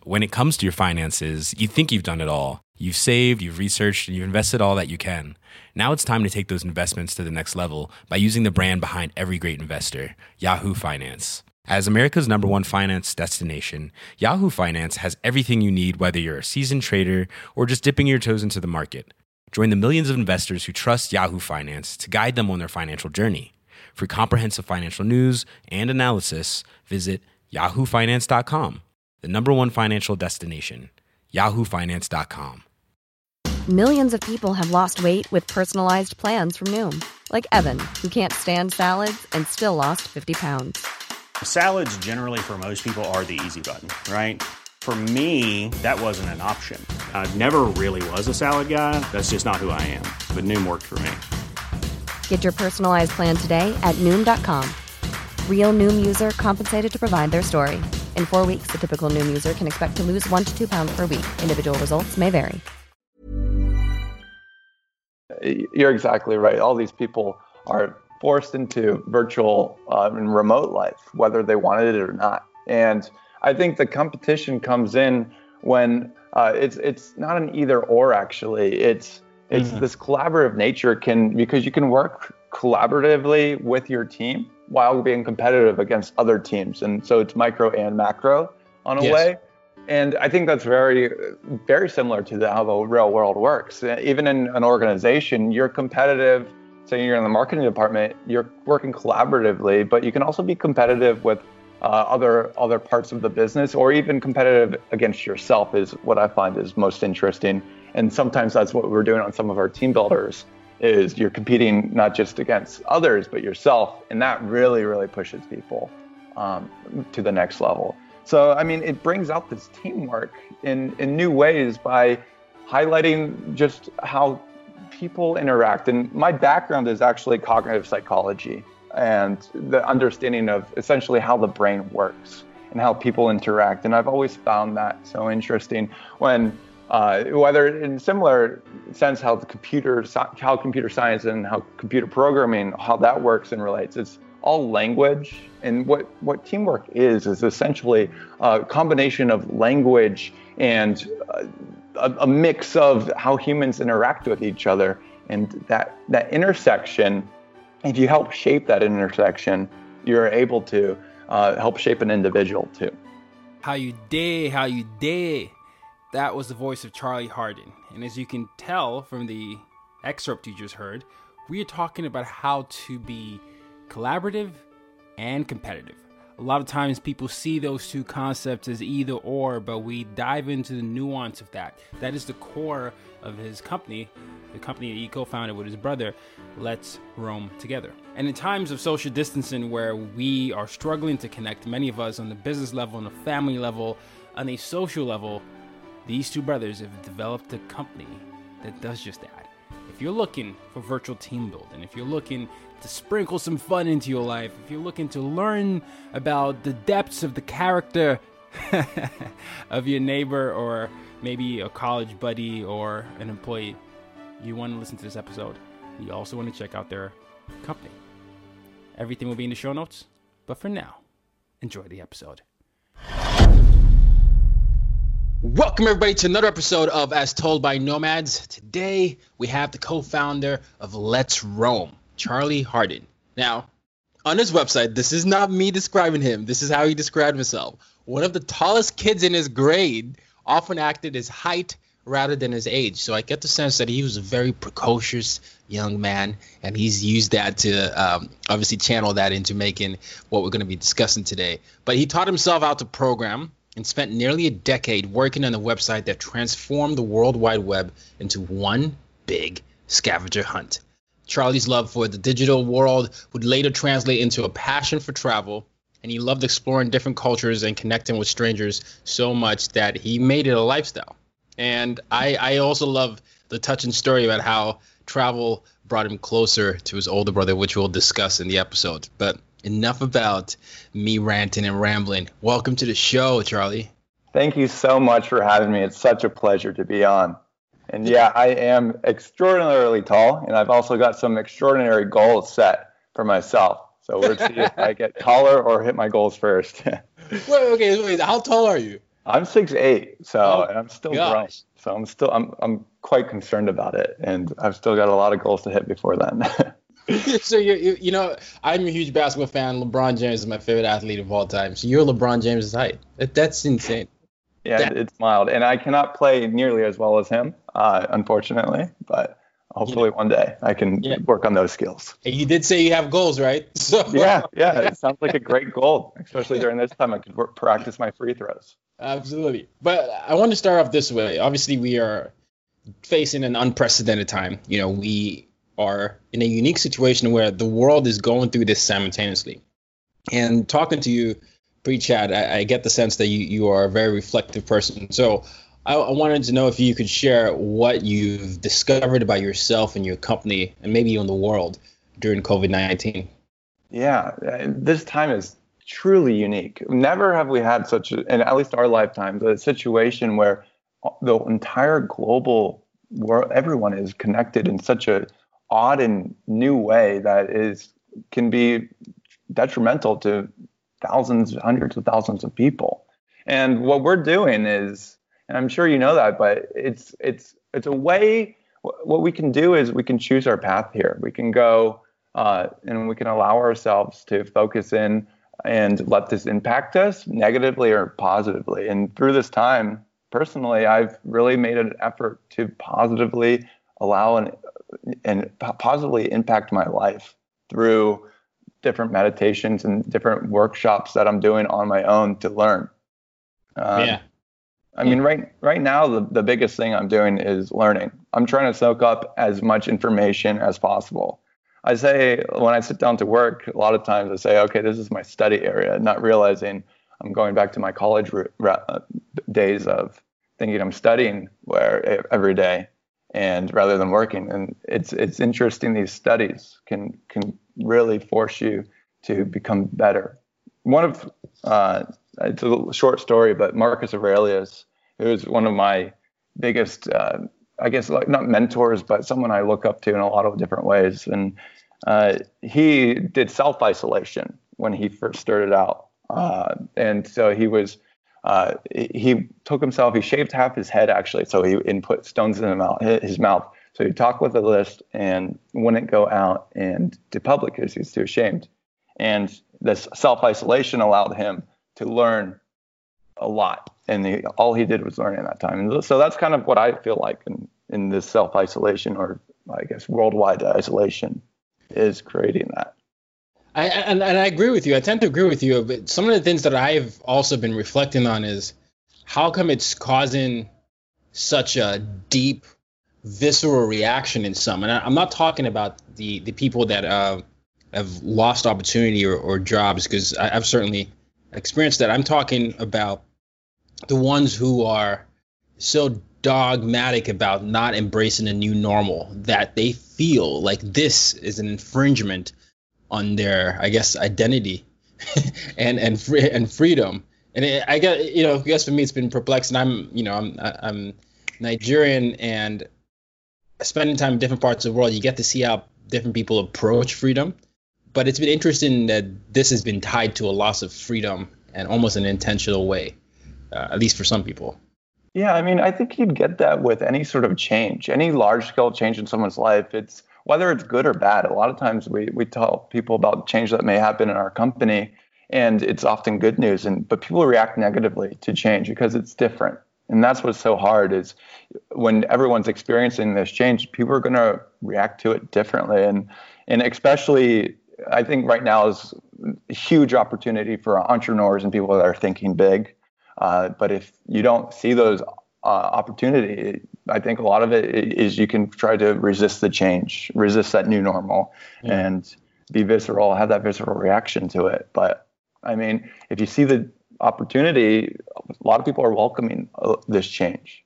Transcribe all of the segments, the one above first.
when it comes to your finances, you think you've done it all. You've saved, you've researched, and you've invested all that you can. Now it's time to take those investments to the next level by using the brand behind every great investor, Yahoo Finance. As America's #1 finance destination, Yahoo Finance has everything you need, whether you're a seasoned trader or just dipping your toes into the market. Join the millions of investors who trust Yahoo Finance to guide them on their financial journey. For comprehensive financial news and analysis, visit yahoofinance.com, the #1 financial destination, yahoofinance.com. Millions of people have lost weight with personalized plans from Noom, like Evan, who can't stand salads and still lost 50 pounds. Salads generally for most people are the easy button, right? For me, that wasn't an option. I never really was a salad guy. That's just not who I am. But Noom worked for me. Get your personalized plan today at Noom.com. Real Noom user compensated to provide their story. In 4 weeks, the typical Noom user can expect to lose 1 to 2 pounds per week. Individual results may vary. You're exactly right. All these people are forced into virtual and remote life, whether they wanted it or not. And I think the competition comes in when it's not an either or. Actually, it's this collaborative nature because you can work collaboratively with your team while being competitive against other teams, and so it's micro and macro on a way. And I think that's very, very similar to how the real world works. Even in an organization, you're competitive. Say you're in the marketing department, you're working collaboratively, but you can also be competitive with other parts of the business, or even competitive against yourself is what I find is most interesting. And sometimes that's what we're doing on some of our team builders, is you're competing not just against others, but yourself. And that really, really pushes people to the next level. So, I mean, it brings out this teamwork in new ways by highlighting just how people interact. And my background is actually cognitive psychology and the understanding of essentially how the brain works and how people interact. And I've always found that so interesting when, whether in similar sense, how computer science and how computer programming, how that works and relates. It's all language. And what teamwork is essentially a combination of language and a mix of how humans interact with each other. And that intersection, if you help shape that intersection, you're able to help shape an individual too. How you day. That was the voice of Charlie Hardin. And as you can tell from the excerpt you just heard, we are talking about how to be collaborative and competitive. A lot of times people see those two concepts as either or, but we dive into the nuance of that. That is the core of his company, the company that he co-founded with his brother, Let's Roam Together. And in times of social distancing where we are struggling to connect, many of us on the business level, on the family level, on a social level, these two brothers have developed a company that does just that. If you're looking for virtual team building, if you're looking to sprinkle some fun into your life, if you're looking to learn about the depths of the character of your neighbor or maybe a college buddy or an employee, you want to listen to this episode. You also want to check out their company. Everything will be in the show notes, but for now, enjoy the episode. Welcome, everybody, to another episode of As Told by Nomads. Today, we have the co-founder of Let's Roam, Charlie Hardin. Now, on his website, this is not me describing him. This is how he described himself. One of the tallest kids in his grade, often acted his height rather than his age. So I get the sense that he was a very precocious young man, and he's used that to obviously channel that into making what we're going to be discussing today. But he taught himself how to program and spent nearly a decade working on a website that transformed the World Wide Web into one big scavenger hunt. Charlie's love for the digital world would later translate into a passion for travel, and he loved exploring different cultures and connecting with strangers so much that he made it a lifestyle. And I also love the touching story about how travel brought him closer to his older brother, which we'll discuss in the episode. But enough about me ranting and rambling. Welcome to the show, Charlie. Thank you so much for having me. It's such a pleasure to be on. And yeah, I am extraordinarily tall, and I've also got some extraordinary goals set for myself. So we'll see if I get taller or hit my goals first. Wait, how tall are you? I'm 6'8", and I'm still growing. Gosh. So I'm quite concerned about it, and I've still got a lot of goals to hit before then. So you know, I'm a huge basketball fan. LeBron James is my favorite athlete of all time. So you're LeBron James' height. That's insane. Yeah, it's mild, and I cannot play nearly as well as him, unfortunately. But hopefully one day I can work on those skills. And you did say you have goals, right? So yeah, it sounds like a great goal, especially during this time. I could practice my free throws. Absolutely. But I want to start off this way. Obviously, we are facing an unprecedented time. You know, we are in a unique situation where the world is going through this simultaneously. And talking to you pre-chat, I get the sense that you are a very reflective person. So I wanted to know if you could share what you've discovered about yourself and your company and maybe even the world during COVID-19. Yeah, this time is truly unique. Never have we had such, in at least our lifetimes, a situation where the entire global world, everyone is connected in such a odd and new way that can be detrimental to thousands, hundreds of thousands of people. And what we're doing is, and I'm sure you know that, but it's a way. What we can do is we can choose our path here. We can go and we can allow ourselves to focus in and let this impact us negatively or positively. And through this time, personally, I've really made an effort to positively allow and positively impact my life through different meditations and different workshops that I'm doing on my own to learn. I mean, right now, the biggest thing I'm doing is learning. I'm trying to soak up as much information as possible. I say when I sit down to work, a lot of times I say, okay, this is my study area, not realizing I'm going back to my college days of thinking I'm studying every day and rather than working. And it's interesting. These studies can really force you to become better. It's a short story, but Marcus Aurelius, who is one of my biggest, I guess, like not mentors, but someone I look up to in a lot of different ways. And he did self-isolation when he first started out. And so he took himself, he shaved half his head actually. So he put stones in his mouth. So he'd talk with a list and wouldn't go out and to public because he's too ashamed. And this self-isolation allowed him to learn a lot. And all he did was learn in that time. And so that's kind of what I feel like in this self-isolation, or I guess worldwide isolation, is creating that. And I agree with you. I tend to agree with you. But some of the things that I've also been reflecting on is how come it's causing such a deep, visceral reaction in some. And I'm not talking about the people that have lost opportunity or jobs, because I've certainly experienced that. I'm talking about the ones who are so dogmatic about not embracing a new normal that they feel like this is an infringement on their, I guess, identity and freedom. And I guess for me it's been perplexing. I'm Nigerian, and spending time in different parts of the world, you get to see how different people approach freedom. But it's been interesting that this has been tied to a loss of freedom and almost an intentional way, at least for some people. Yeah, I mean, I think you'd get that with any sort of change, any large-scale change in someone's life. It's whether it's good or bad. A lot of times we tell people about change that may happen in our company, and it's often good news. But people react negatively to change because it's different. And that's what's so hard is when everyone's experiencing this change, people are going to react to it differently. And especially, I think right now is a huge opportunity for entrepreneurs and people that are thinking big. But if you don't see those opportunity, I think a lot of it is you can try to resist the change, resist that new normal, and be visceral, have that visceral reaction to it. But I mean, if you see the opportunity, a lot of people are welcoming this change,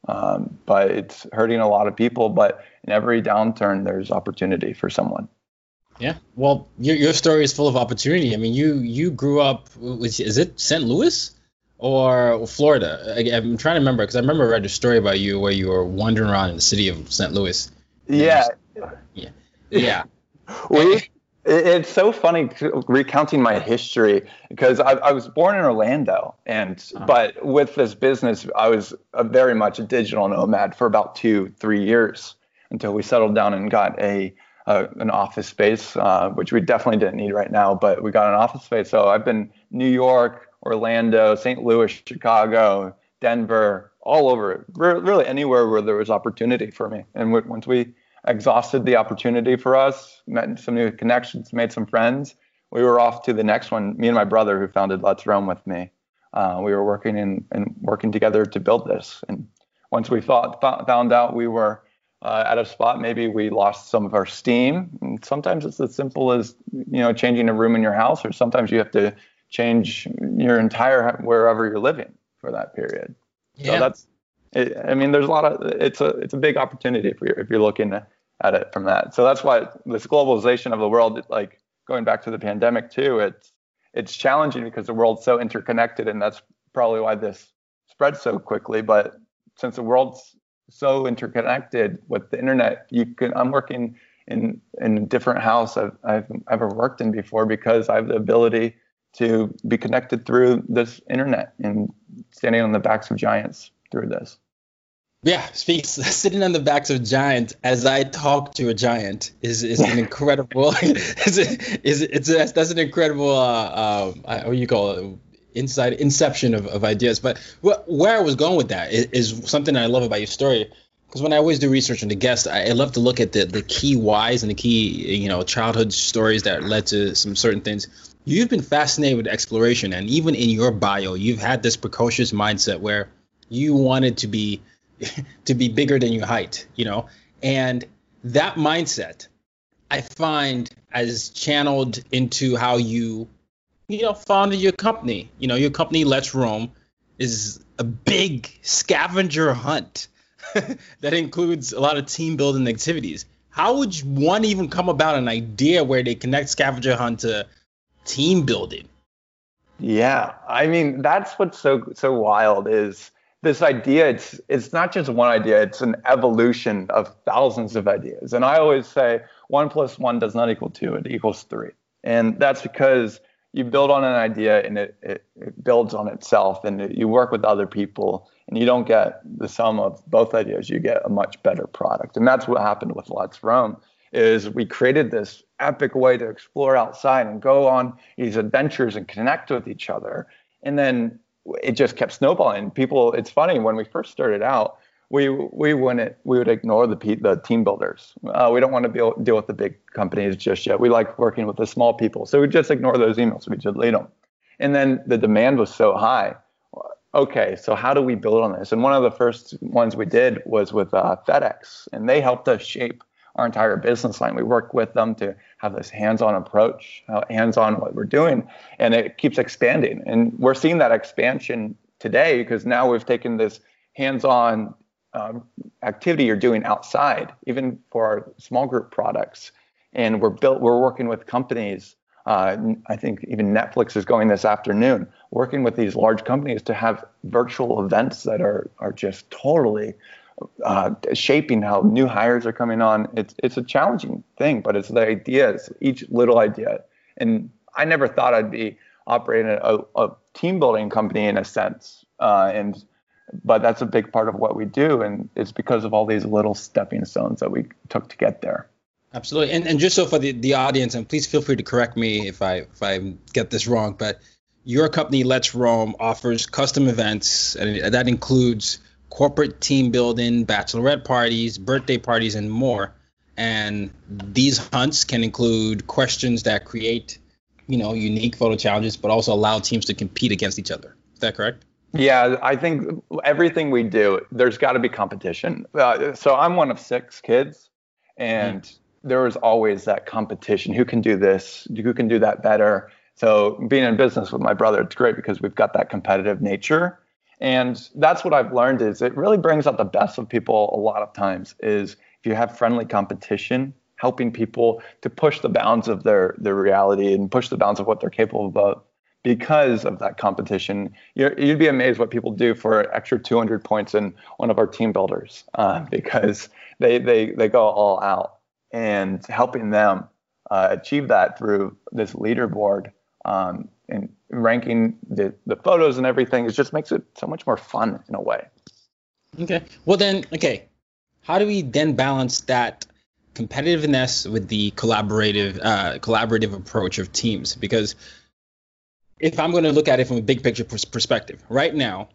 but it's hurting a lot of people. But in every downturn, there's opportunity for someone. Yeah, well, your story is full of opportunity. I mean, you grew up, is it St. Louis or Florida? I'm trying to remember, because I remember I read a story about you where you were wandering around in the city of St. Louis. Yeah. Yeah. It's so funny recounting my history because I was born in Orlando, but with this business, I was very much a digital nomad for about 2-3 years until we settled down and got an office space, which we definitely didn't need right now, but we got an office space. So I've been New York, Orlando, St. Louis, Chicago, Denver, all over, really anywhere where there was opportunity for me. And once we exhausted the opportunity for us, met some new connections, made some friends, we were off to the next one. Me and my brother, who founded Let's Roam with me, we were working together to build this. And once we found out we were at a spot, maybe we lost some of our steam. And sometimes it's as simple as, changing a room in your house, or sometimes you have to change your entire wherever you're living for that period. Yeah. So there's a lot of, it's a big opportunity if you're looking at it from that. So that's why this globalization of the world, like going back to the pandemic too, it's challenging because the world's so interconnected, and that's probably why this spread so quickly. But since the world's so interconnected with the internet, I'm working in a different house I've ever worked in before because I have the ability to be connected through this internet and standing on the backs of giants through this. Yeah, sitting on the backs of giants as I talk to a giant is an incredible that's an incredible what do you call it, inception of ideas. But where I was going with that is something I love about your story, because when I always do research on the guest, I love to look at the key whys and the key childhood stories that led to some certain things. You've been fascinated with exploration, and even in your bio, you've had this precocious mindset where you wanted to be bigger than your height, and that mindset I find as channeled into how you founded your company. Your company, Let's Roam, is a big scavenger hunt that includes a lot of team building activities. How would one even come about an idea where they connect scavenger hunt to team building? Yeah, I mean, that's what's so wild is this idea. It's not just one idea, it's an evolution of thousands of ideas. And I always say 1 + 1 does not equal 2, it equals 3. And that's because you build on an idea and it builds on itself, and you work with other people, and you don't get the sum of both ideas, you get a much better product. And that's what happened with Let's Roam, is we created this epic way to explore outside and go on these adventures and connect with each other. And then it just kept snowballing. People, it's funny, when we first started out, we would ignore the team builders. We don't want to deal with the big companies just yet. We like working with the small people. So we just ignore those emails. We just delete them. And then the demand was so high. Okay, so how do we build on this? And one of the first ones we did was with FedEx, and they helped us shape our entire business line. We worked with them to have this hands-on approach, hands-on what we're doing, and it keeps expanding. And we're seeing that expansion today because now we've taken this hands-on activity you're doing outside, even for our small group products, and we're working with companies. I think even Netflix is going this afternoon, working with these large companies to have virtual events that are just totally shaping how new hires are coming on. It's a challenging thing, but it's the ideas, each little idea. And I never thought I'd be operating a team building company in a sense, but that's a big part of what we do, and it's because of all these little stepping stones that we took to get there. Absolutely. And just so for the audience, and please feel free to correct me if I get this wrong, but your company, Let's Roam, offers custom events, and that includes corporate team building, bachelorette parties, birthday parties, and more. And these hunts can include questions that create, unique photo challenges, but also allow teams to compete against each other. Is that correct? Yeah, I think everything we do, there's got to be competition. So I'm one of 6 kids, and there was always that competition. Who can do this? Who can do that better? So being in business with my brother, it's great because we've got that competitive nature. And that's what I've learned is it really brings out the best of people a lot of times is if you have friendly competition, helping people to push the bounds of their reality and push the bounds of what they're capable of. Because of that competition, you'd be amazed what people do for extra 200 points in one of our team builders because they go all out, and helping them achieve that through this leaderboard, and ranking the photos and everything. It just makes it so much more fun in a way. Okay. Well then, okay. How do we then balance that competitiveness with the collaborative approach of teams? Because if I'm going to look at it from a big picture perspective, right now,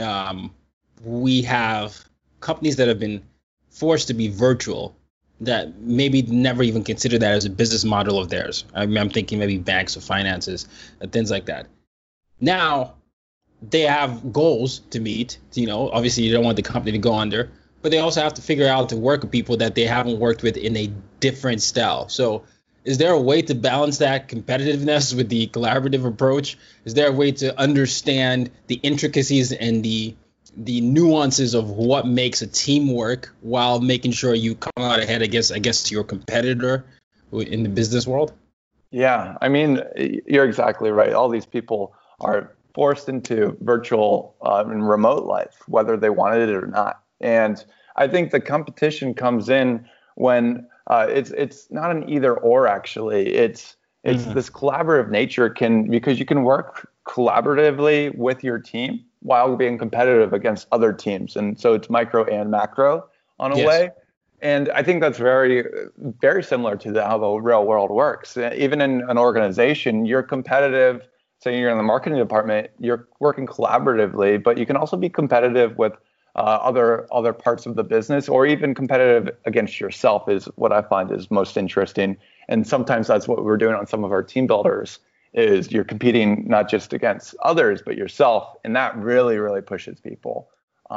we have companies that have been forced to be virtual that maybe never even consider that as a business model of theirs. I'm thinking maybe banks or finances and things like that. Now they have goals to meet. Obviously you don't want the company to go under, but they also have to figure out to work with people that they haven't worked with in a different style. So is there a way to balance that competitiveness with the collaborative approach? Is there a way to understand the intricacies and the nuances of what makes a team work while making sure you come out ahead against your competitor in the business world? Yeah, I mean, you're exactly right. All these people are forced into virtual and remote life, whether they wanted it or not. And I think the competition comes in when it's not an either or. Actually, it's this collaborative nature because you can work collaboratively with your team while being competitive against other teams. And so it's micro and macro on a way. And I think that's very, very similar to how the real world works. Even in an organization, you're competitive. Say you're in the marketing department, you're working collaboratively, but you can also be competitive with other parts of the business, or even competitive against yourself is what I find is most interesting. And sometimes that's what we're doing on some of our team builders, is you're competing not just against others, but yourself. And that really, really pushes people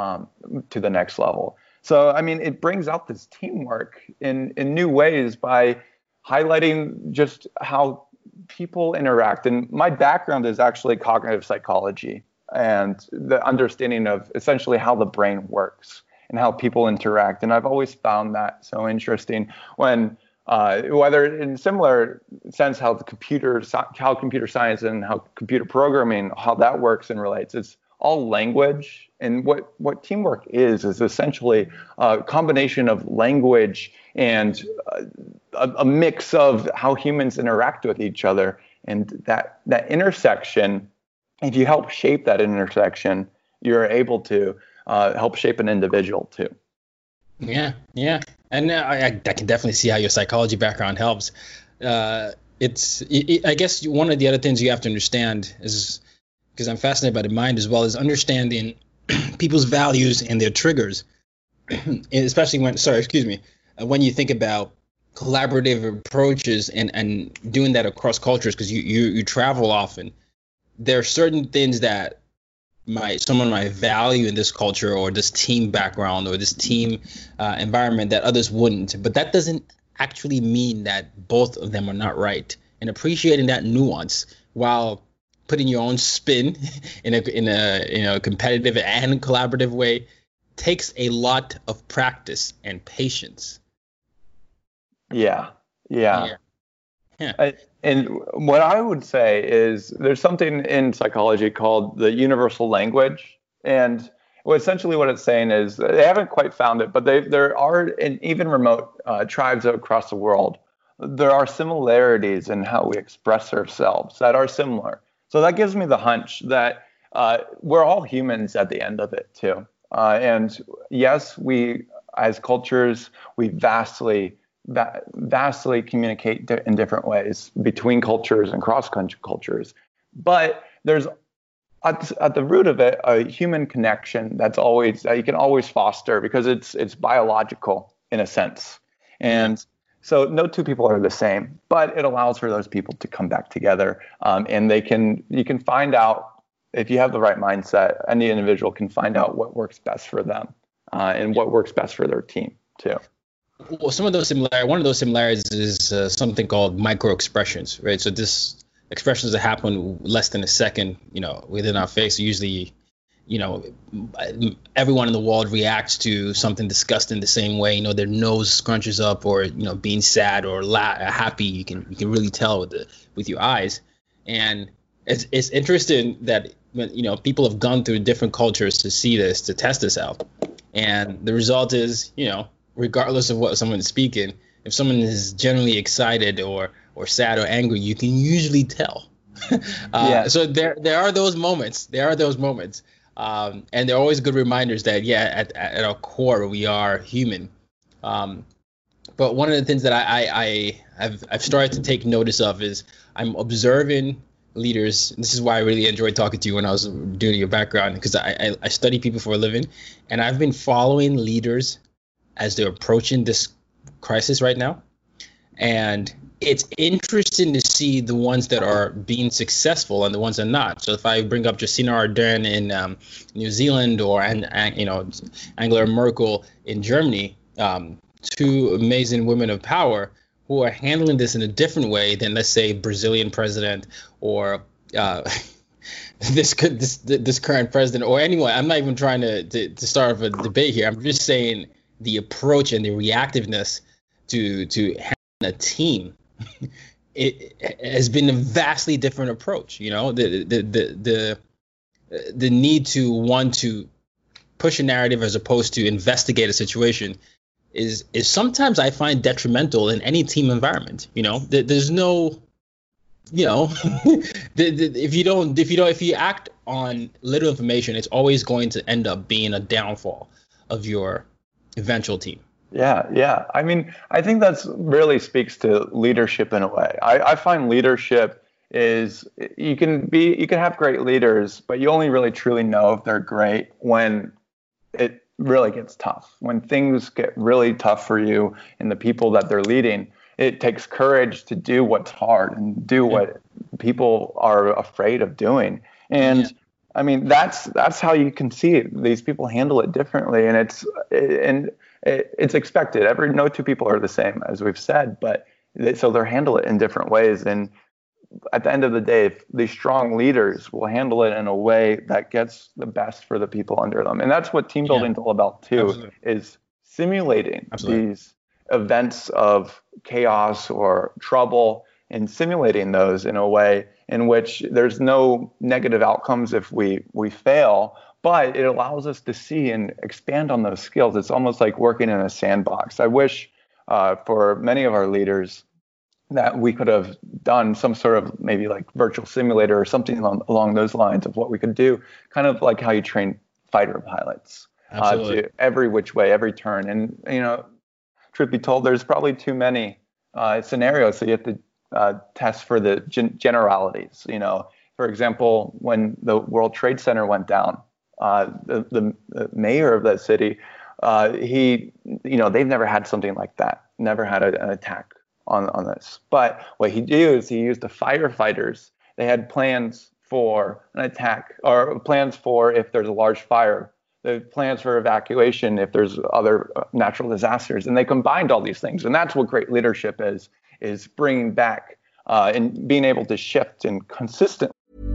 to the next level. So, I mean, it brings out this teamwork in new ways by highlighting just how people interact. And my background is actually cognitive psychology and the understanding of essentially how the brain works and how people interact. And I've always found that so interesting when whether in similar sense how computer science and how computer programming, how that works and relates. It's all language. And what teamwork is essentially a combination of language and a mix of how humans interact with each other. And that intersection, if you help shape that intersection, you're able to help shape an individual too. Yeah. And I can definitely see how your psychology background helps. I guess one of the other things you have to understand is, because I'm fascinated by the mind as well, is understanding people's values and their triggers, especially when you think about collaborative approaches and doing that across cultures, because you travel often. There are certain things that someone might value in this culture or this team background or this team environment that others wouldn't. But that doesn't actually mean that both of them are not right. And appreciating that nuance while putting your own spin in a competitive and collaborative way takes a lot of practice and patience. Yeah. And what I would say is there's something in psychology called the universal language. And essentially what it's saying is they haven't quite found it, but there are in even remote tribes across the world, there are similarities in how we express ourselves that are similar. So that gives me the hunch that we're all humans at the end of it too. And yes, we as cultures, we vastly communicate in different ways between cultures and cross-country cultures. But there's at the root of it a human connection that you can always foster because it's biological in a sense. And so no two people are the same, but it allows for those people to come back together. And you can find out, if you have the right mindset, any individual can find out what works best for them and what works best for their team too. Well, one of those similarities is something called micro expressions, right? So this expressions that happen less than a second, within our face. Usually, everyone in the world reacts to something discussed in the same way. Their nose scrunches up, or being sad or happy. You can really tell with your eyes. And it's interesting that people have gone through different cultures to see this, to test this out, and the result is regardless of what someone is speaking, if someone is generally excited or or sad or angry, you can usually tell. So there are those moments. And they're always good reminders that, at our core, we are human. But one of the things that I've started to take notice of is I'm observing leaders. This is why I really enjoyed talking to you when I was doing your background, because I study people for a living, and I've been following leaders as they're approaching this crisis right now. And it's interesting to see the ones that are being successful and the ones that are not. So if I bring up Jacinda Ardern in New Zealand, or Angela Merkel in Germany, two amazing women of power who are handling this in a different way than, let's say, Brazilian president or this current president or anyone. I'm not even trying to start a debate here. I'm just saying the approach and the reactiveness to handling a team. It has been a vastly different approach. The need to want to push a narrative as opposed to investigate a situation is sometimes I find detrimental in any team environment. There's no, if you act on little information, it's always going to end up being a downfall of your eventual team. Yeah. I mean, I think that's really speaks to leadership in a way. I find leadership is you can have great leaders, but you only really truly know if they're great when it really gets tough. When things get really tough for you and the people that they're leading, it takes courage to do what's hard and do what people are afraid of doing. And I mean, that's how you can see it. These people handle it differently, and it's expected. No two people are the same, as we've said, but so they handle it in different ways. And at the end of the day, these strong leaders will handle it in a way that gets the best for the people under them. And that's what team building is all about too. Absolutely. Is simulating these events of chaos or trouble and simulating those in a way in which there's no negative outcomes if we fail, but it allows us to see and expand on those skills. It's almost like working in a sandbox. I wish for many of our leaders that we could have done some sort of maybe like virtual simulator or something along those lines of what we could do, kind of like how you train fighter pilots to every which way, every turn. And, truth be told, there's probably too many scenarios. So you have to test for the generalities. For example, when the World Trade Center went down, the mayor of that city, they've never had something like that, never had an attack on this. But what he used the firefighters. They had plans for an attack or plans for if there's a large fire, the plans for evacuation if there's other natural disasters. And they combined all these things. And that's what great leadership is bringing back and being able to shift and consistent.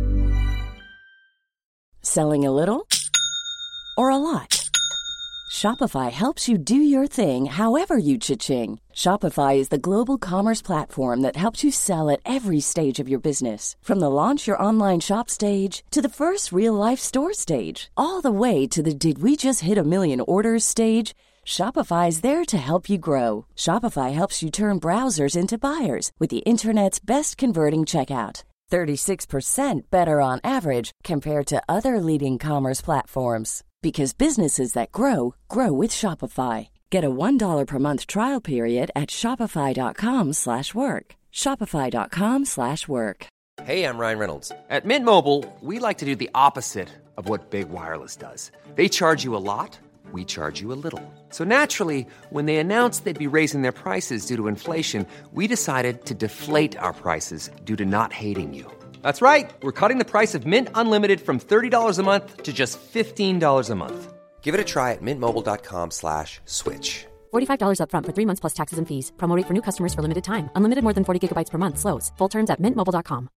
Selling a little or a lot? Shopify helps you do your thing however you cha-ching. Shopify is the global commerce platform that helps you sell at every stage of your business. From the launch your online shop stage to the first real-life store stage, all the way to the did we just hit a million orders stage. Shopify is there to help you grow. Shopify helps you turn browsers into buyers with the internet's best converting checkout. 36% better on average compared to other leading commerce platforms. Because businesses that grow with Shopify. Get a $1 per month trial period at shopify.com/work. Shopify.com/work. Hey, I'm Ryan Reynolds. At Mint Mobile, we like to do the opposite of what Big Wireless does. They charge you a lot, we charge you a little. So naturally, when they announced they'd be raising their prices due to inflation, we decided to deflate our prices due to not hating you. That's right. We're cutting the price of Mint Unlimited from $30 a month to just $15 a month. Give it a try at mintmobile.com/switch. $45 up front for 3 months plus taxes and fees. Promo rate for new customers for limited time. Unlimited more than 40 gigabytes per month. Slows full terms at mintmobile.com.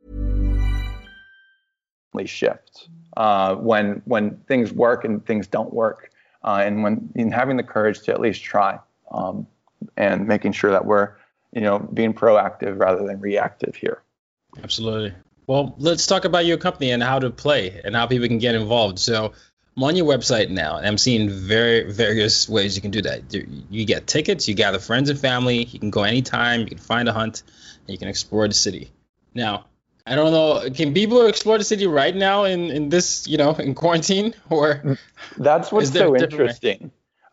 Shift when things work and things don't work, and when having the courage to at least try, and making sure that we're being proactive rather than reactive here. Absolutely. Well, let's talk about your company and how to play and how people can get involved. So I'm on your website now, and I'm seeing various ways you can do that. You get tickets, you gather friends and family, you can go anytime, you can find a hunt, and you can explore the city. Now, I don't know, can people explore the city right now in this, in quarantine? Or that's what's so interesting.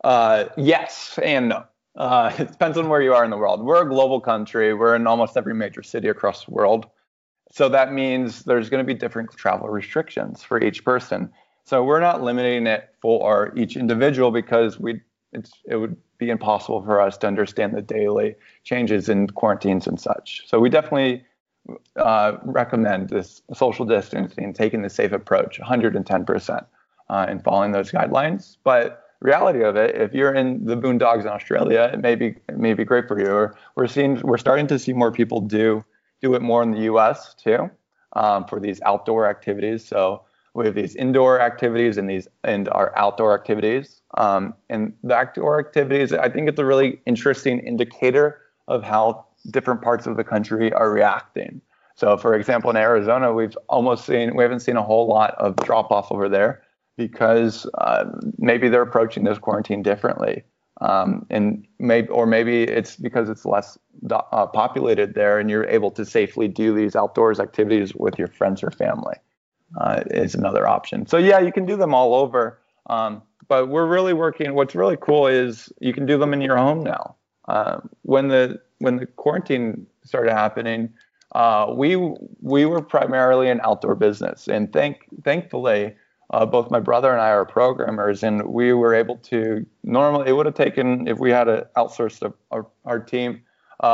Yes and no. It depends on where you are in the world. We're a global country. We're in almost every major city across the world. So that means there's going to be different travel restrictions for each person. So we're not limiting it for each individual because it would be impossible for us to understand the daily changes in quarantines and such. So we definitely recommend this social distancing, taking the safe approach, 110%, and following those guidelines. But reality of it, if you're in the boondocks in Australia, it may be great for you. Or we're starting to see more people do it more in the U.S. too, for these outdoor activities. So we have these indoor activities and our outdoor activities. And the outdoor activities, I think it's a really interesting indicator of how different parts of the country are reacting. So, for example, in Arizona, we haven't seen a whole lot of drop off over there because maybe they're approaching this quarantine differently. And maybe it's because it's less populated there and you're able to safely do these outdoors activities with your friends or family is another option. So yeah, you can do them all over. But we're really working. What's really cool is you can do them in your home now. When the quarantine started happening, we were primarily an outdoor business, and thankfully, both my brother and I are programmers, and we were able to. Normally, it would have taken, if we had outsourced our team,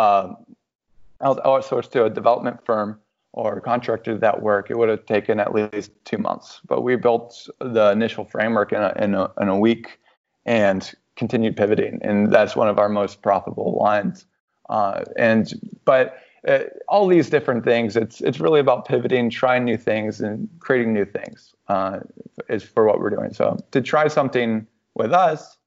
outsourced to a development firm or contracted that work, it would have taken at least 2 months. But we built the initial framework in a week, and continued pivoting, and that's one of our most profitable lines. But all these different things, it's really about pivoting, trying new things, and creating new things is for what we're doing. So to try something with us,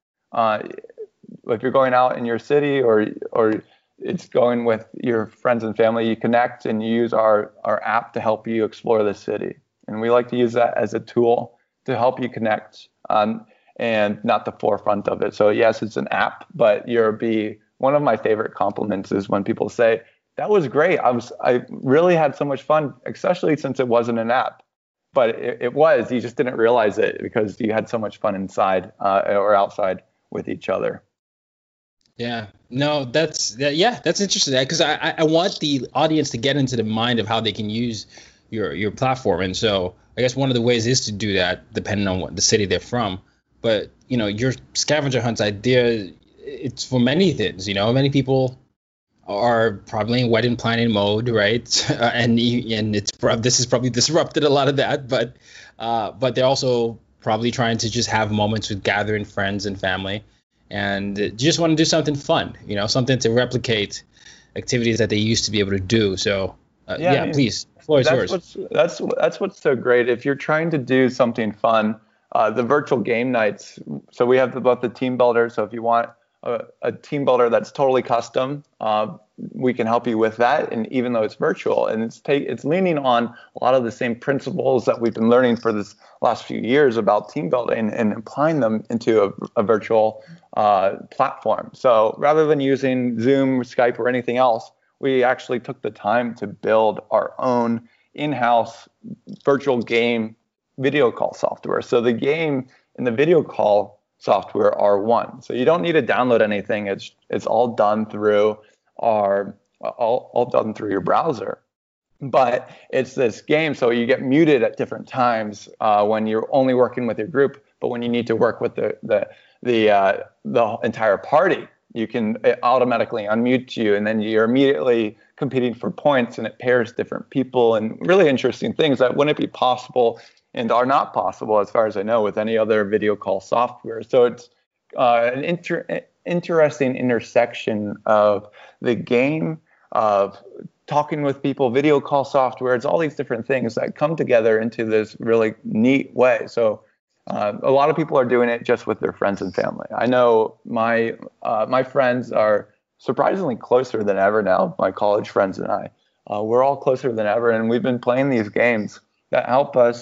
if you're going out in your city or it's going with your friends and family, you connect and you use our app to help you explore the city. And we like to use that as a tool to help you connect and not the forefront of it. So yes, it's an app, but one of my favorite compliments is when people say, that was great. I really had so much fun, especially since it wasn't an app. But it was. You just didn't realize it because you had so much fun inside or outside with each other. Yeah. No, that's interesting. Because I want the audience to get into the mind of how they can use your platform. And so I guess one of the ways is to do that, depending on what the city they're from. But, your scavenger hunts idea, it's for many things. Many people are probably in wedding planning mode, right? And this has probably disrupted a lot of that, but they're also probably trying to just have moments with gathering friends and family, and just want to do something fun, something to replicate activities that they used to be able to do. So please, the floor is yours. That's what's so great. If you're trying to do something fun, the virtual game nights. So we have both the team builder. So if you want a team builder that's totally custom, we can help you with that. And even though it's virtual, and it's leaning on a lot of the same principles that we've been learning for this last few years about team building and applying them into a virtual platform. So rather than using Zoom, Skype, or anything else, we actually took the time to build our own in-house virtual game video call software. So the game and the video call software are one. So you don't need to download anything. It's all done through all done through your browser. But it's this game, so you get muted at different times when you're only working with your group. But when you need to work with the entire party, you can automatically unmute you, and then you're immediately competing for points, and it pairs different people and really interesting things that wouldn't be possible and are not possible, as far as I know, with any other video call software. So it's an interesting intersection of the game, of talking with people, video call software. It's all these different things that come together into this really neat way. So a lot of people are doing it just with their friends and family. I know my friends are surprisingly closer than ever now. My college friends and I, we're all closer than ever, and we've been playing these games that help us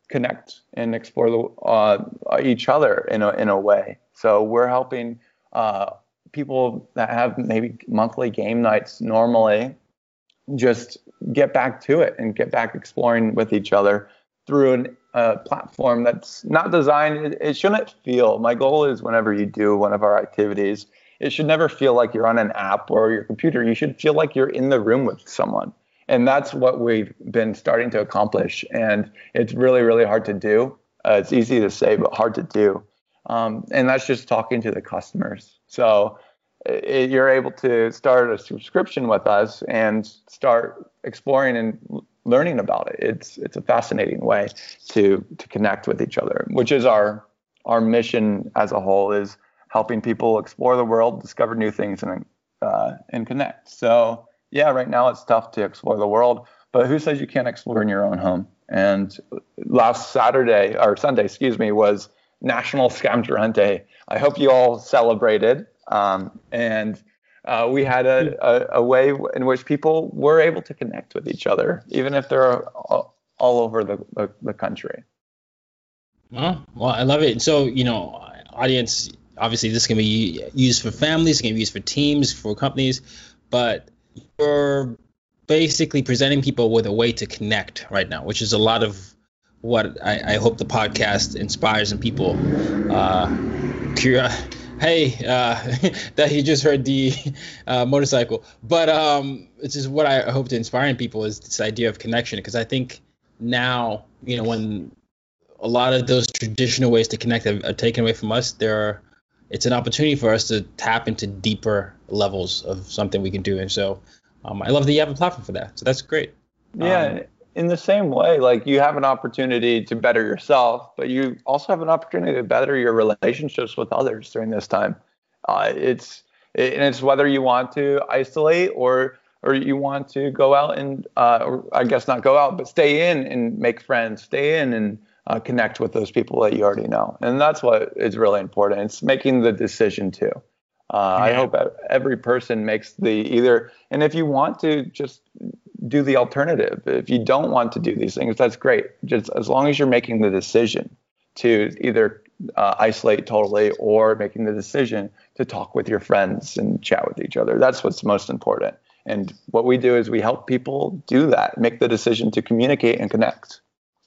connect and explore each other in a way. So we're helping people that have maybe monthly game nights normally just get back to it and get back exploring with each other through a platform that's not designed. It shouldn't feel, my goal is whenever you do one of our activities, it should never feel like you're on an app or your computer. You should feel like you're in the room with someone. And that's what we've been starting to accomplish. And it's really, really hard to do. It's easy to say, but hard to do. And that's just talking to the customers. So you're able to start a subscription with us and start exploring and learning about it. It's a fascinating way to connect with each other, which is our mission as a whole, is helping people explore the world, discover new things, and connect. So yeah, right now it's tough to explore the world, but who says you can't explore in your own home? And last Sunday, was National Scavenger Hunt Day. I hope you all celebrated. And we had a way in which people were able to connect with each other, even if they're all over the country. Well, I love it. So, audience, obviously this can be used for families, it can be used for teams, for companies, but you're basically presenting people with a way to connect right now, which is a lot of what I hope the podcast inspires in people. That you just heard the motorcycle, but it's just what I hope to inspire in people is this idea of connection, because I think now, when a lot of those traditional ways to connect are taken away from us, it's an opportunity for us to tap into deeper levels of something we can do. And so I love that you have a platform for that. So that's great. Yeah. In the same way, like, you have an opportunity to better yourself, but you also have an opportunity to better your relationships with others during this time. It's whether you want to isolate or you want to go out and, or I guess not go out, but stay in and make friends, stay in and connect with those people that you already know. And that's what is really important. It's making the decision too. I hope every person makes and if you want to, just do the alternative. If you don't want to do these things, that's great. Just as long as you're making the decision to either isolate totally or making the decision to talk with your friends and chat with each other. That's what's most important. And what we do is we help people do that, make the decision to communicate and connect.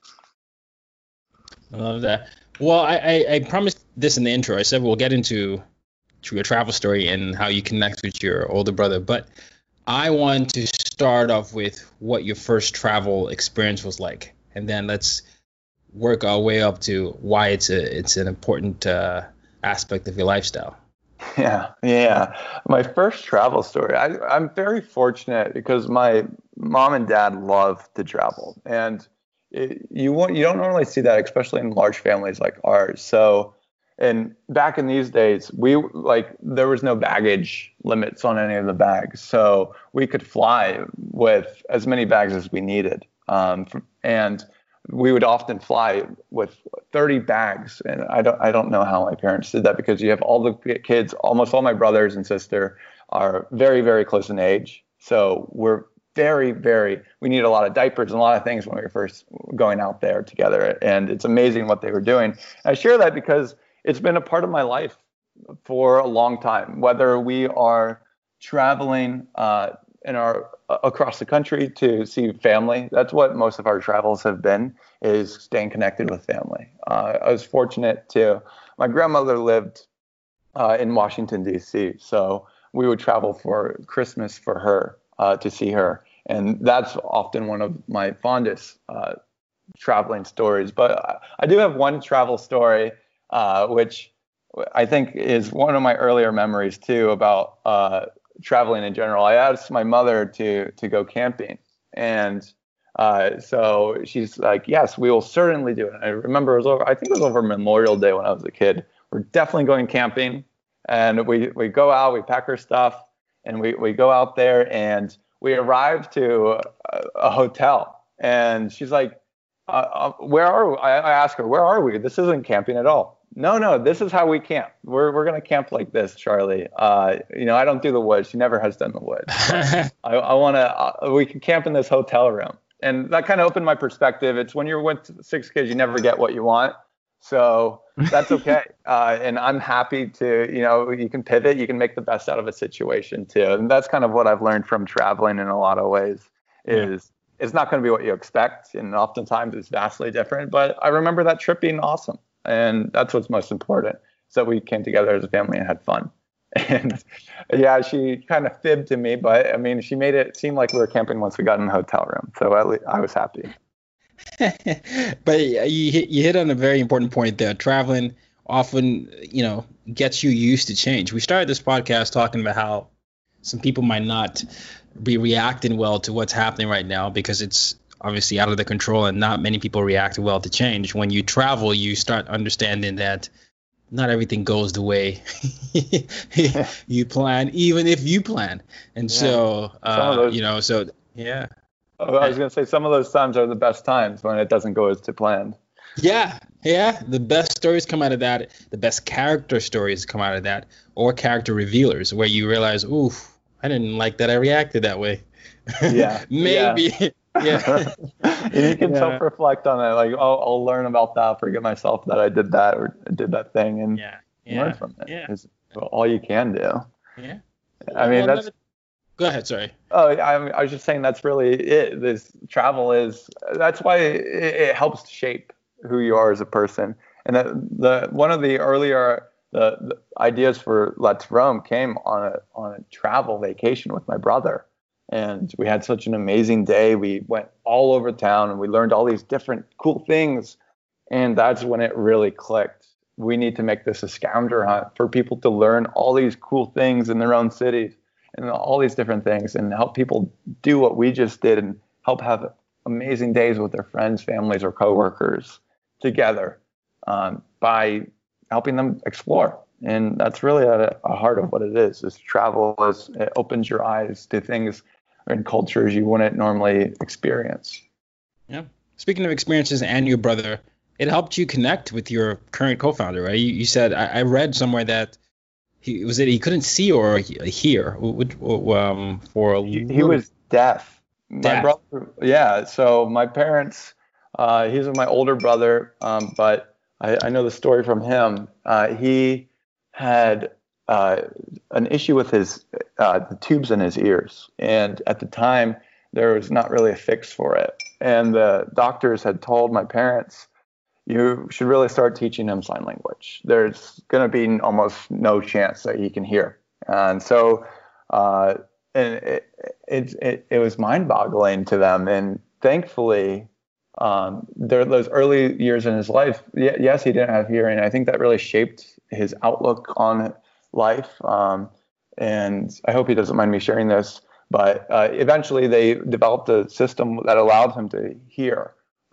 I love that. Well, I promised this in the intro. I said we'll get into your travel story and how you connect with your older brother, but I want to start off with what your first travel experience was like, and then let's work our way up to why it's an important aspect of your lifestyle. Yeah. My first travel story. I'm very fortunate because my mom and dad love to travel, and you don't normally see that, especially in large families like ours. So, and back in these days, there was no baggage limits on any of the bags, so we could fly with as many bags as we needed, and we would often fly with 30 bags. And I don't know how my parents did that, because you have all the kids, almost all my brothers and sister are very, very close in age. So we're very, very, we need a lot of diapers and a lot of things when we were first going out there together. And it's amazing what they were doing. I share that because it's been a part of my life for a long time, whether we are traveling across the country to see family. That's what most of our travels have been, is staying connected with family. I was fortunate my grandmother lived in Washington, D.C., so we would travel for Christmas for her, to see her. And that's often one of my fondest traveling stories. But I do have one travel story, which I think is one of my earlier memories too, about traveling in general. I asked my mother to go camping, and so she's like, yes, we will certainly do it. And I remember I think it was over Memorial Day when I was a kid. We're definitely going camping, and we go out, we pack our stuff, and we go out there, and we arrive to a hotel, and she's like, where are we? I asked her, where are we? This isn't camping at all. No, this is how we camp. We're going to camp like this, Charlie. I don't do the woods. She never has done the woods. We can camp in this hotel room. And that kind of opened my perspective. It's when you're with 6 kids, you never get what you want. So that's okay. And I'm happy to, you can pivot, you can make the best out of a situation too. And that's kind of what I've learned from traveling in a lot of ways is it's not going to be what you expect. And oftentimes it's vastly different, but I remember that trip being awesome. And that's what's most important. So we came together as a family and had fun. And yeah, she kind of fibbed to me, but I mean, she made it seem like we were camping once we got in the hotel room. So at least I was happy. But you hit on a very important point there. Traveling often, gets you used to change. We started this podcast talking about how some people might not be reacting well to what's happening right now because it's obviously out of their control, and not many people react well to change. When you travel, you start understanding that not everything goes the way you plan, even if you plan. And so, yeah. I was going to say some of those times are the best times when it doesn't go as to planned. Yeah. The best stories come out of that. The best character stories come out of that, or character revealers where you realize, ooh, I didn't like that I reacted that way. Yeah. Maybe. Yeah. You can self-reflect on it. Like, I'll learn about that, forgive myself that I did that or did that thing, and learn from it. Yeah. It's all you can do. Yeah. I mean, Go ahead, sorry. Oh, I was just saying that's really it. This travel that's why it helps shape who you are as a person. And one of the earlier the ideas for Let's Roam came on a travel vacation with my brother. And we had such an amazing day. We went all over town and we learned all these different cool things. And that's when it really clicked. We need to make this a scavenger hunt for people to learn all these cool things in their own cities and all these different things, and help people do what we just did and help have amazing days with their friends, families, or coworkers together by helping them explore. And that's really at the heart of what it is travel. It opens your eyes to things and cultures you wouldn't normally experience. Yeah. Speaking of experiences and your brother, it helped you connect with your current co-founder, right? You said, I read somewhere that he couldn't see or hear for a he was deaf. My brother, yeah. So my parents, he's my older brother, but I know the story from him. He had an issue with the tubes in his ears, and at the time there was not really a fix for it. And the doctors had told my parents, you should really start teaching him sign language. There's going to be almost no chance that he can hear. And so it was mind-boggling to them. And thankfully, those early years in his life, yes, he didn't have hearing. I think that really shaped his outlook on life. And I hope he doesn't mind me sharing this, but eventually they developed a system that allowed him to hear.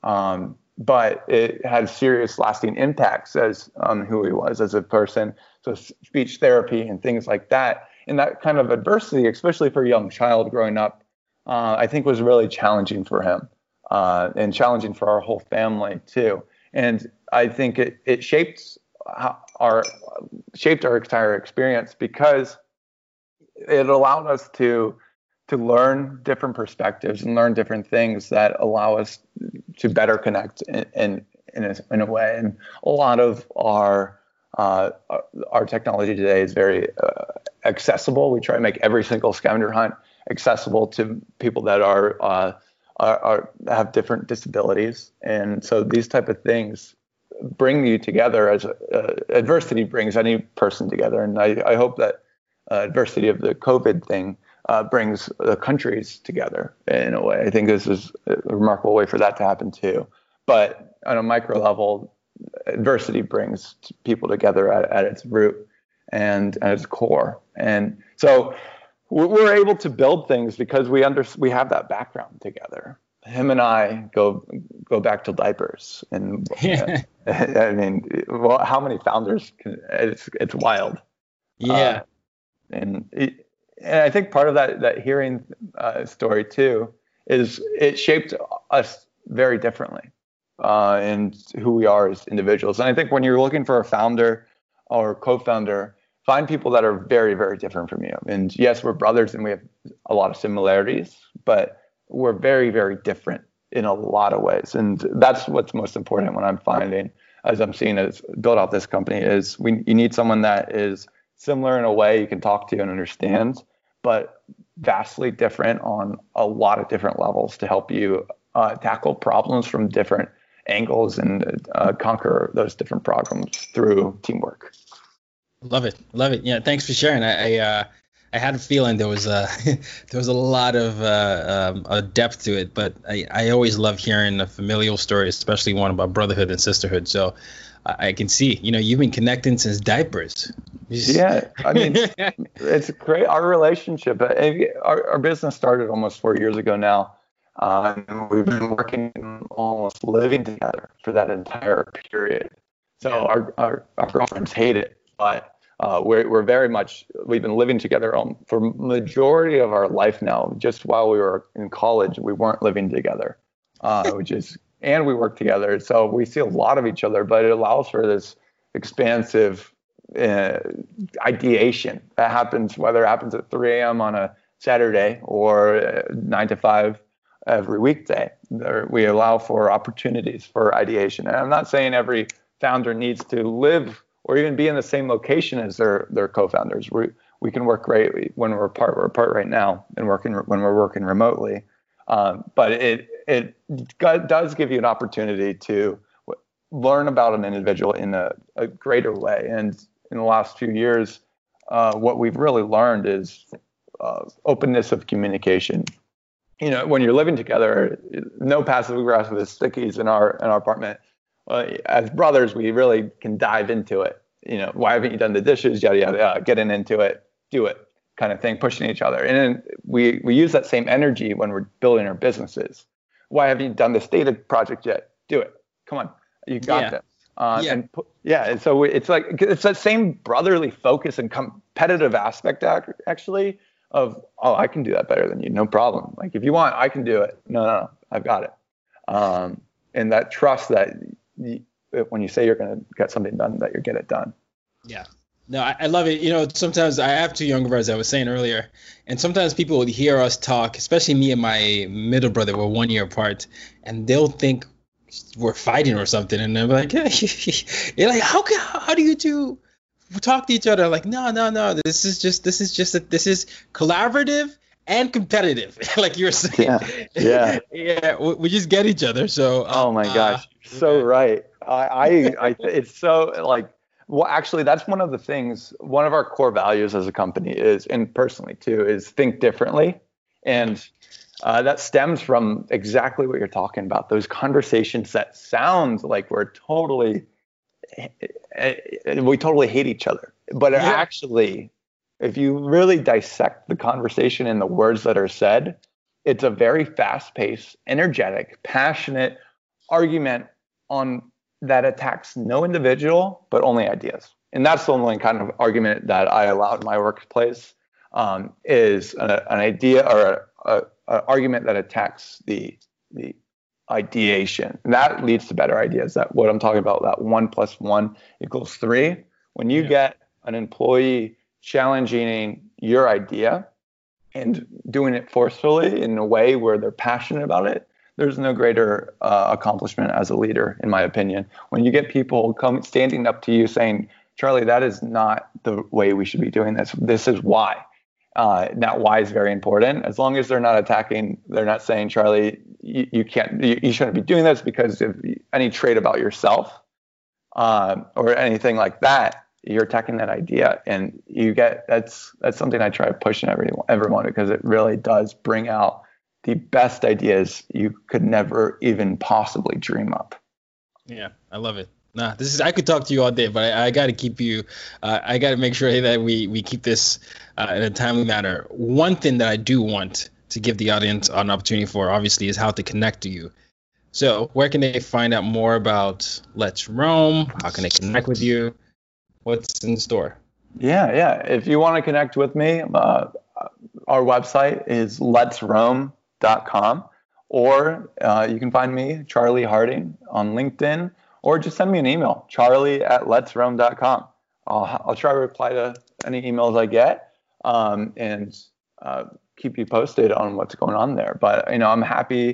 But it had serious lasting impacts on who he was as a person. So speech therapy and things like that. And that kind of adversity, especially for a young child growing up, I think was really challenging for him and challenging for our whole family too. And I think it shaped our entire experience because it allowed us to learn different perspectives and learn different things that allow us to better connect in a way. And a lot of our technology today is very accessible. We try to make every single scavenger hunt accessible to people that have different disabilities. And so these type of things bring you together as adversity brings any person together. And I hope that adversity of the COVID thing brings the countries together in a way. I think this is a remarkable way for that to happen too. But on a micro level, adversity brings people together at its root and at its core. And so we're able to build things because we have that background together. Him and I go back to diapers, and I mean, well, how many founders? It's wild. Yeah, and I think part of that hearing story too is it shaped us very differently and who we are as individuals. And I think when you're looking for a founder or co-founder, find people that are very, very different from you. And yes, we're brothers and we have a lot of similarities, but we're very, very different in a lot of ways. And that's what's most important when I'm finding, as I'm seeing as build out this company, is you need someone that is similar in a way you can talk to and understand, but vastly different on a lot of different levels to help you tackle problems from different angles and conquer those different problems through teamwork. Love it. Yeah, thanks for sharing. I had a feeling there was a there was a lot of depth to it, but I always love hearing a familial story, especially one about brotherhood and sisterhood. So I can see, you've been connecting since diapers. Yeah, I mean, it's great. Our relationship, our business started almost 4 years ago now. And we've been working, almost living together for that entire period. So our girlfriends hate it, but we're very much, we've been living together for majority of our life now. Just while we were in college, we weren't living together, and we work together. So we see a lot of each other, but it allows for this expansive ideation that happens, whether it happens at 3 a.m. on a Saturday or 9 to 5 every weekday. We allow for opportunities for ideation. And I'm not saying every founder needs to live or even be in the same location as their co-founders. We can work great when we're apart. We're apart right now and when we're working remotely. But it does give you an opportunity to learn about an individual in a greater way. And in the last few years, what we've really learned is openness of communication. When you're living together, no passive aggressive with stickies in our apartment. As brothers, we really can dive into it. Why haven't you done the dishes? Yada yada yada. Getting into it, do it, kind of thing, pushing each other. And then we use that same energy when we're building our businesses. Why haven't you done this data project yet? Do it. Come on, you got this. And so it's like it's that same brotherly focus and competitive aspect actually. Of, I can do that better than you, no problem. Like, if you want, I can do it. No, I've got it. And that trust that when you say you're going to get something done, that you get it done. Yeah. No, I love it. Sometimes I have 2 younger brothers, I was saying earlier, and sometimes people would hear us talk, especially me and my middle brother, we're 1 year apart, and they'll think we're fighting or something. And they're like, hey, you're like, how do you two talk to each other? Like, no, this is collaborative and competitive. Like you were saying. Yeah. We just get each other. So oh my gosh, you're so right. I it's so like, well, actually, that's one of the things, one of our core values as a company is, and personally too, is think differently. And that stems from exactly what you're talking about, those conversations that sound like we totally hate each other, but actually, if you really dissect the conversation and the words that are said, it's a very fast-paced, energetic, passionate argument that attacks no individual, but only ideas. And that's the only kind of argument that I allow in my workplace, is an idea or an argument that attacks the ideation. And that leads to better ideas. That what I'm talking about, that 1 + 1 = 3. When you get an employee challenging your idea and doing it forcefully in a way where they're passionate about it, there's no greater accomplishment as a leader, in my opinion. When you get people standing up to you saying, Charlie, that is not the way we should be doing this. This is why. That why is very important. As long as they're not saying, Charlie, you shouldn't be doing this because of any trait about yourself, or anything like that, you're attacking that idea. And that's something I try to push in everyone, because it really does bring out the best ideas you could never even possibly dream up. Yeah, I love it. I could talk to you all day, but I got to keep you. I got to make sure that we keep this in a timely manner. One thing that I do want to give the audience an opportunity for, obviously, is how to connect to you. So where can they find out more about Let's Roam? How can they connect with you? What's in store? Yeah. If you want to connect with me, our website is letsroam.com, or you can find me, Charlie Harding, on LinkedIn, or just send me an email, charlie@letsroam.com. I'll try to reply to any emails I get, and keep you posted on what's going on there. But I'm happy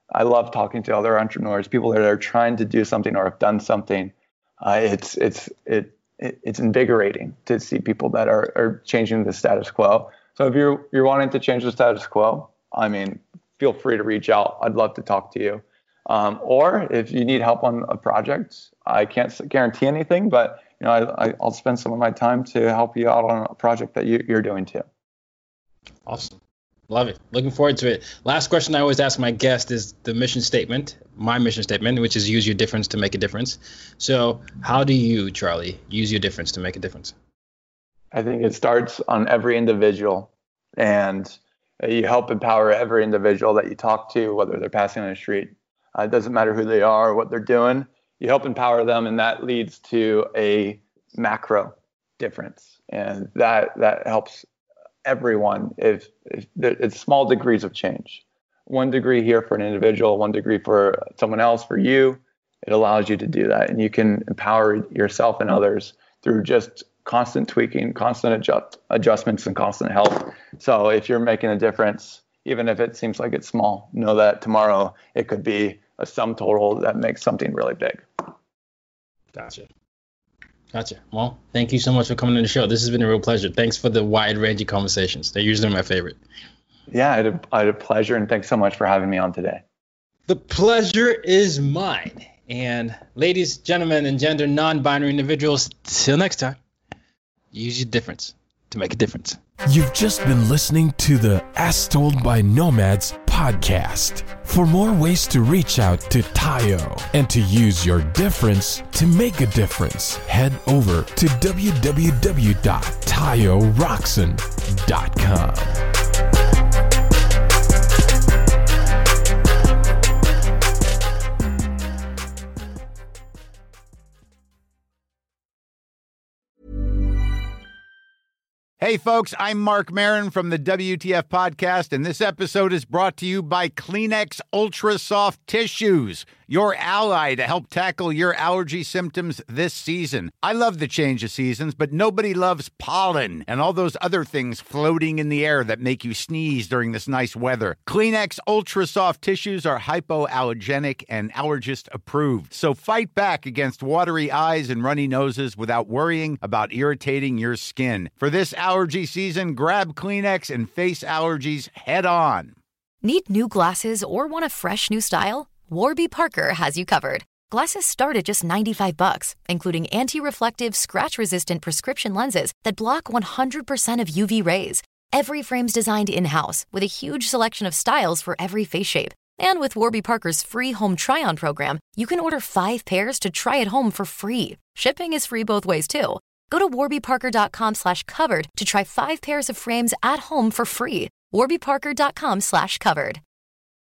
I love talking to other entrepreneurs, people that are trying to do something or have done something. It's invigorating to see people that are changing the status quo. So if you're wanting to change the status quo, I mean, feel free to reach out. I'd love to talk to you. Or if you need help on a project, I can't guarantee anything, but I'll spend some of my time to help you out on a project that you're doing too. Awesome. Love it. Looking forward to it. Last question I always ask my guest is the mission statement, my mission statement, which is use your difference to make a difference. So how do you, Charlie, use your difference to make a difference? I think it starts on every individual, and you help empower every individual that you talk to, whether they're passing on the street. It doesn't matter who they are or what they're doing. You help empower them, and that leads to a macro difference, and that helps everyone if it's small degrees of change. 1 degree here for an individual, 1 degree for someone else, for you. It allows you to do that, and you can empower yourself and others through just constant tweaking, constant adjustments, and constant help. So if you're making a difference, even if it seems like it's small, know that tomorrow it could be a sum total that makes something really big. Gotcha. Well, thank you so much for coming on the show. This has been a real pleasure. Thanks for the wide-ranging conversations. They're usually my favorite. Yeah, I had a pleasure, and thanks so much for having me on today. The pleasure is mine. And ladies, gentlemen, and gender non-binary individuals, till next time, use your difference to make a difference. You've just been listening to the As Told by Nomads podcast. For more ways to reach out to Tayo and to use your difference to make a difference, head over to www.tayoroxen.com. Hey folks, I'm Mark Maron from the WTF Podcast, and this episode is brought to you by Kleenex Ultra Soft Tissues, your ally to help tackle your allergy symptoms this season. I love the change of seasons, but nobody loves pollen and all those other things floating in the air that make you sneeze during this nice weather. Kleenex Ultra Soft Tissues are hypoallergenic and allergist approved, so fight back against watery eyes and runny noses without worrying about irritating your skin. For this allergy season, grab Kleenex and face allergies head on. Need new glasses or want a fresh new style? Warby Parker has you covered. Glasses start at just $95, including anti-reflective, scratch-resistant prescription lenses that block 100% of UV rays. Every frame's designed in-house with a huge selection of styles for every face shape. And with Warby Parker's free home try-on program, you can order 5 pairs to try at home for free. Shipping is free both ways, too. Go to warbyparker.com/covered to try 5 pairs of frames at home for free. warbyparker.com/covered.